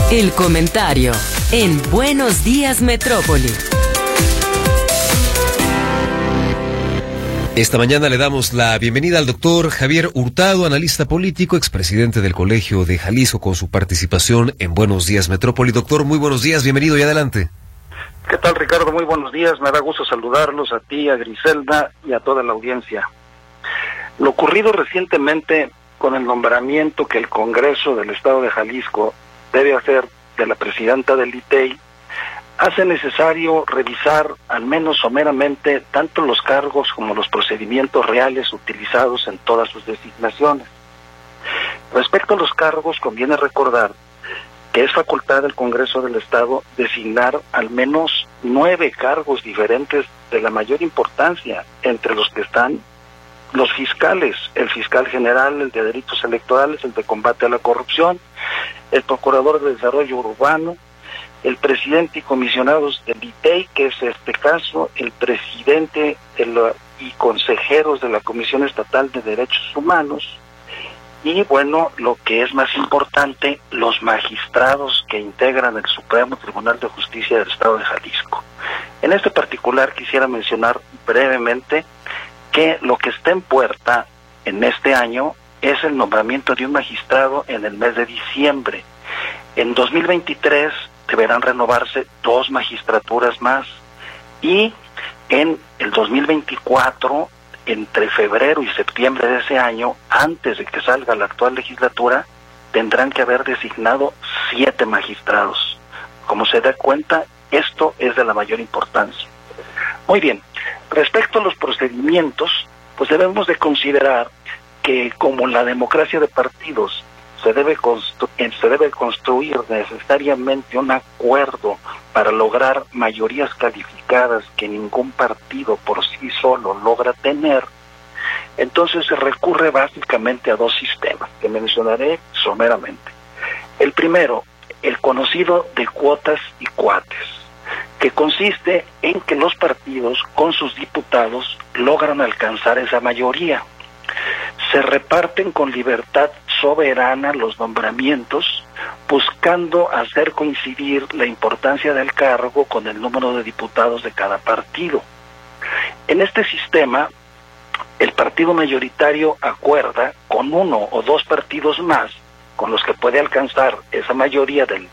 El comentario en Buenos Días Metrópoli. Esta mañana le damos la bienvenida al doctor Javier Hurtado, analista político, expresidente del Colegio de Jalisco, con su participación en Buenos Días Metrópoli. Doctor, muy buenos días, bienvenido y adelante. ¿Qué tal, Ricardo? Muy buenos días, me da gusto saludarlos a ti, a Griselda y a toda la audiencia. Lo ocurrido recientemente con el nombramiento que el Congreso del Estado de Jalisco debe hacer de la presidenta del ITEI hace necesario revisar al menos someramente tanto los cargos como los procedimientos reales utilizados en todas sus designaciones. Respecto a los cargos, conviene recordar que es facultad del Congreso del Estado designar al menos 9 cargos diferentes de la mayor importancia, entre los que están los fiscales, el fiscal general, el de delitos electorales, el de combate a la corrupción, el procurador de desarrollo urbano, el presidente y comisionados del ITEI, que es este caso, el presidente y consejeros de la Comisión Estatal de Derechos Humanos, y bueno, lo que es más importante, los magistrados que integran el Supremo Tribunal de Justicia del Estado de Jalisco. En este particular quisiera mencionar brevemente que lo que está en puerta en este año es el nombramiento de un magistrado en el mes de diciembre. En 2023 deberán renovarse 2 magistraturas más, y en el 2024, entre febrero y septiembre de ese año, antes de que salga la actual legislatura, tendrán que haber designado 7 magistrados. Como se da cuenta, esto es de la mayor importancia. Muy bien, respecto a los procedimientos, pues debemos de considerar que como la democracia de partidos se debe construir necesariamente un acuerdo para lograr mayorías calificadas que ningún partido por sí solo logra tener, entonces se recurre básicamente a 2 sistemas que mencionaré someramente. El primero, el conocido de cuotas y cuates, que consiste en que los partidos con sus diputados logran alcanzar esa mayoría. Se reparten con libertad soberana los nombramientos, buscando hacer coincidir la importancia del cargo con el número de diputados de cada partido. En este sistema, el partido mayoritario acuerda con 1 o 2 partidos más, con los que puede alcanzar esa mayoría del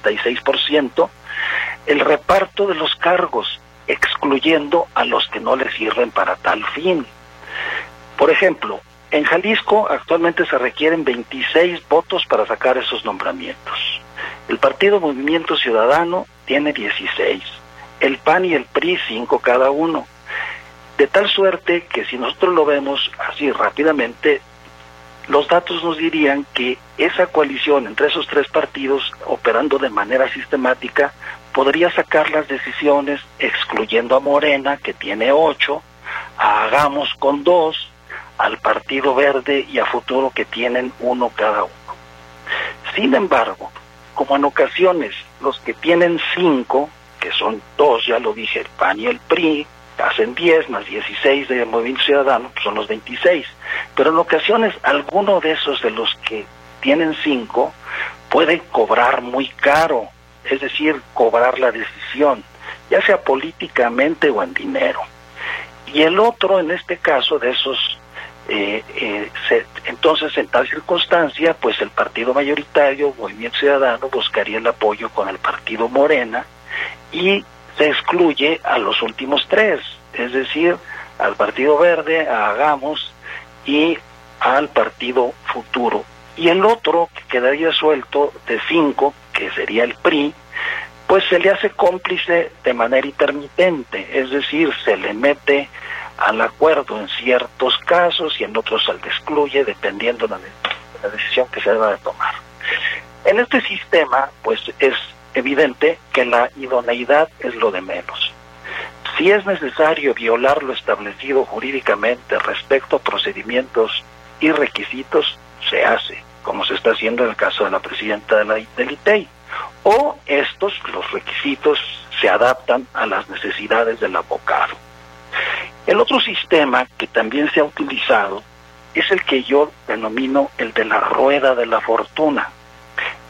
66%, el reparto de los cargos, excluyendo a los que no le sirven para tal fin. Por ejemplo, en Jalisco actualmente se requieren 26 votos para sacar esos nombramientos. El Partido Movimiento Ciudadano tiene 16, el PAN y el PRI 5 cada uno. De tal suerte que si nosotros lo vemos así rápidamente, los datos nos dirían que esa coalición entre esos 3 partidos, operando de manera sistemática, podría sacar las decisiones excluyendo a Morena, que tiene 8, a Hagamos con 2, al Partido Verde y a Futuro, que tienen 1 cada uno. Sin embargo, como en ocasiones los que tienen 5, que son 2, ya lo dije, el PAN y el PRI, hacen 10 más 16 de Movimiento Ciudadano, pues son los 26. Pero en ocasiones alguno de esos de los que tienen 5 puede cobrar muy caro, es decir, cobrar la decisión, ya sea políticamente o en dinero. Y el otro, en este caso, de esos entonces en tal circunstancia, pues el partido mayoritario, Movimiento Ciudadano, buscaría el apoyo con el partido Morena y se excluye a los últimos 3, es decir, al Partido Verde, a Hagamos y al Partido Futuro. Y el otro que quedaría suelto de 5, que sería el PRI, pues se le hace cómplice de manera intermitente, es decir, se le mete al acuerdo en ciertos casos y en otros se le excluye dependiendo de la decisión que se deba de tomar. En este sistema, pues es evidente que la idoneidad es lo de menos. Si es necesario violar lo establecido jurídicamente respecto a procedimientos y requisitos, se hace, como se está haciendo en el caso de la presidenta del ITEI, o los requisitos se adaptan a las necesidades del abogado. El otro sistema que también se ha utilizado es el que yo denomino el de la rueda de la fortuna.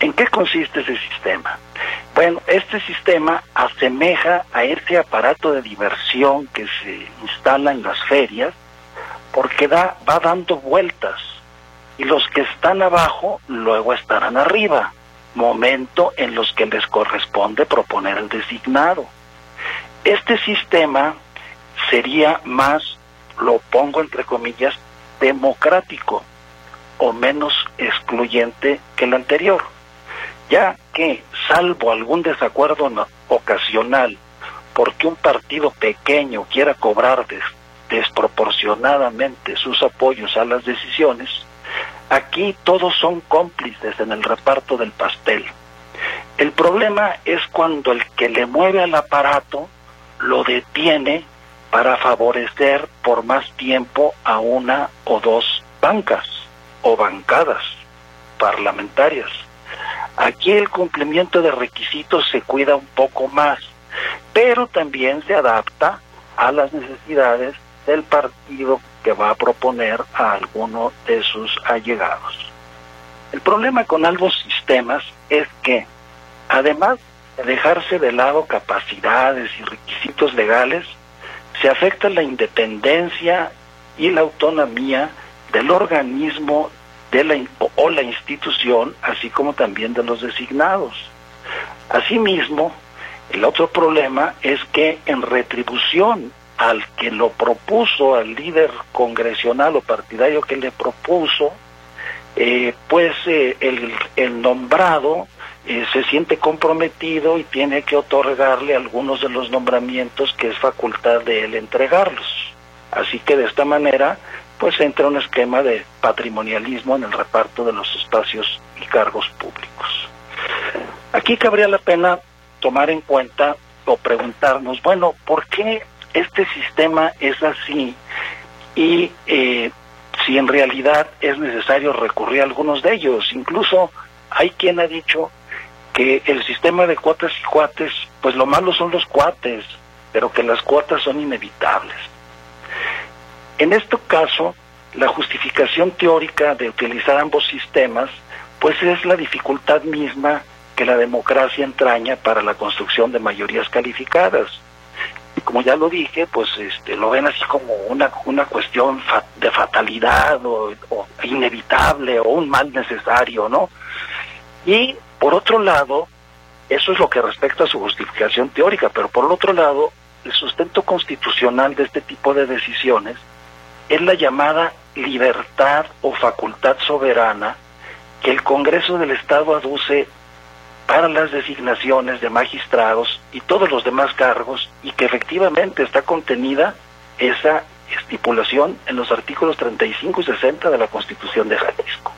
¿En qué consiste ese sistema? Bueno, este sistema asemeja a ese aparato de diversión que se instala en las ferias, porque va dando vueltas, y los que están abajo luego estarán arriba, momento en los que les corresponde proponer el designado. Este sistema sería más, lo pongo entre comillas, democrático o menos excluyente que el anterior, ya que, salvo algún desacuerdo ocasional, porque un partido pequeño quiera cobrar desproporcionadamente sus apoyos a las decisiones, aquí todos son cómplices en el reparto del pastel. El problema es cuando el que le mueve al aparato lo detiene para favorecer por más tiempo a una o dos bancas o bancadas parlamentarias. Aquí el cumplimiento de requisitos se cuida un poco más, pero también se adapta a las necesidades del partido que va a proponer a alguno de sus allegados. El problema con ambos sistemas es que, además de dejarse de lado capacidades y requisitos legales, se afecta la independencia y la autonomía del organismo o la institución, así como también de los designados. Asimismo, el otro problema es que en retribución al que lo propuso, al líder congresional o partidario que le propuso, el nombrado se siente comprometido y tiene que otorgarle algunos de los nombramientos que es facultad de él entregarlos. Así que de esta manera pues entra un esquema de patrimonialismo en el reparto de los espacios y cargos públicos. Aquí cabría la pena tomar en cuenta o preguntarnos, bueno, ¿por qué este sistema es así? Y si en realidad es necesario recurrir a algunos de ellos. Incluso hay quien ha dicho que el sistema de cuotas y cuates, pues lo malo son los cuates, pero que las cuotas son inevitables. En este caso, la justificación teórica de utilizar ambos sistemas, pues es la dificultad misma que la democracia entraña para la construcción de mayorías calificadas. Y como ya lo dije, pues lo ven así como una cuestión de fatalidad o inevitable o un mal necesario, ¿no? Y por otro lado, eso es lo que respecta a su justificación teórica, pero por otro lado, el sustento constitucional de este tipo de decisiones es la llamada libertad o facultad soberana que el Congreso del Estado aduce para las designaciones de magistrados y todos los demás cargos, y que efectivamente está contenida esa estipulación en los artículos 35 y 60 de la Constitución de Jalisco.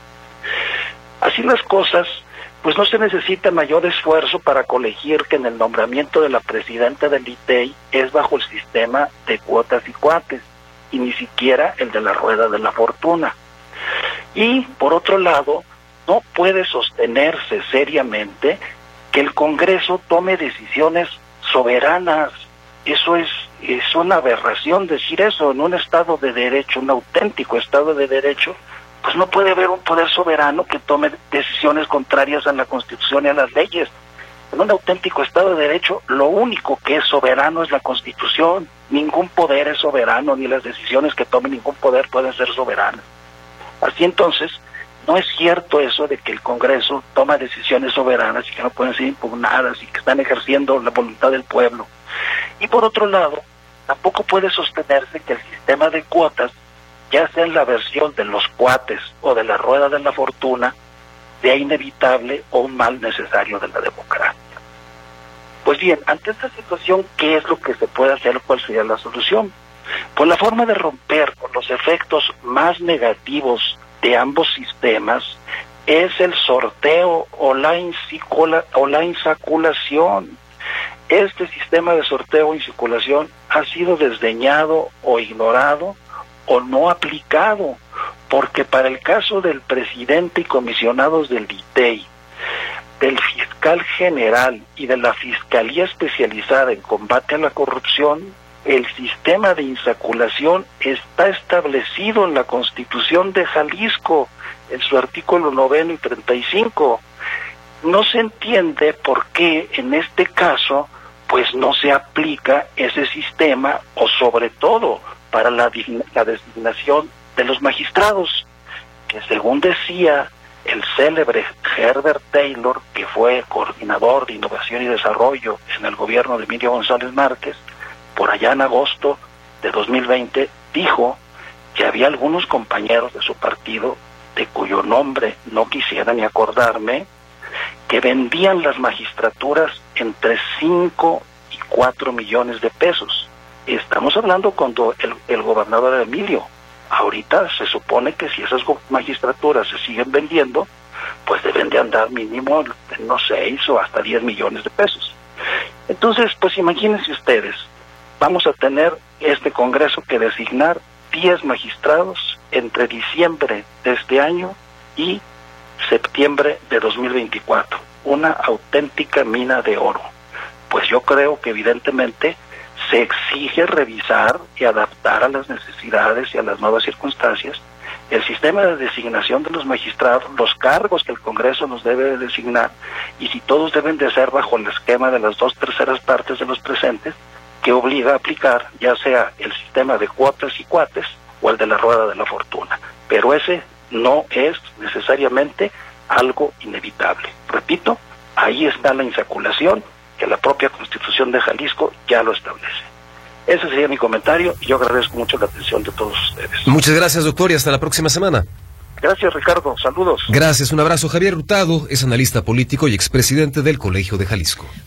Así las cosas, pues no se necesita mayor esfuerzo para colegir que en el nombramiento de la presidenta del ITEI es bajo el sistema de cuotas y cuates, y ni siquiera el de la rueda de la fortuna. Y, por otro lado, no puede sostenerse seriamente que el Congreso tome decisiones soberanas. Eso es una aberración decir eso. En un Estado de Derecho, un auténtico Estado de Derecho, pues no puede haber un poder soberano que tome decisiones contrarias a la Constitución y a las leyes. En un auténtico Estado de Derecho, lo único que es soberano es la Constitución. Ningún poder es soberano, ni las decisiones que tome ningún poder pueden ser soberanas. Así entonces, no es cierto eso de que el Congreso toma decisiones soberanas y que no pueden ser impugnadas y que están ejerciendo la voluntad del pueblo. Y por otro lado, tampoco puede sostenerse que el sistema de cuotas, ya sea en la versión de los cuates o de la rueda de la fortuna, sea inevitable o un mal necesario de la democracia. Pues bien, ante esta situación, ¿qué es lo que se puede hacer? ¿Cuál sería la solución? Pues la forma de romper con los efectos más negativos de ambos sistemas es el sorteo o la insaculación. Este sistema de sorteo o insaculación ha sido desdeñado o ignorado o no aplicado, porque para el caso del presidente y comisionados del ITEI, del fiscal general y de la Fiscalía Especializada en Combate a la Corrupción, el sistema de insaculación está establecido en la Constitución de Jalisco, en su artículo 9 y 35. no se entiende por qué en este caso pues no se aplica ese sistema, o sobre todo para la designación de los magistrados, que según decía el célebre Herbert Taylor, que fue coordinador de innovación y desarrollo en el gobierno de Emilio González Márquez, por allá en agosto de 2020, dijo que había algunos compañeros de su partido, de cuyo nombre no quisiera ni acordarme, que vendían las magistraturas entre 5 y 4 millones de pesos. Estamos hablando cuando el gobernador era Emilio. Ahorita se supone que si esas magistraturas se siguen vendiendo, pues deben de andar mínimo en unos 6 o hasta 10 millones de pesos. Entonces, pues imagínense ustedes, vamos a tener este Congreso que designar 10 magistrados entre diciembre de este año y septiembre de 2024. Una auténtica mina de oro. Pues yo creo que evidentemente se exige revisar y adaptar a las necesidades y a las nuevas circunstancias el sistema de designación de los magistrados, los cargos que el Congreso nos debe de designar, y si todos deben de ser bajo el esquema de las 2/3 partes de los presentes, que obliga a aplicar ya sea el sistema de cuotas y cuates o el de la rueda de la fortuna. Pero ese no es necesariamente algo inevitable. Repito, ahí está la insaculación, que la propia Constitución de Jalisco ya lo establece. Ese sería mi comentario, y yo agradezco mucho la atención de todos ustedes. Muchas gracias, doctor, y hasta la próxima semana. Gracias, Ricardo. Saludos. Gracias, un abrazo. Javier Hurtado es analista político y expresidente del Colegio de Jalisco.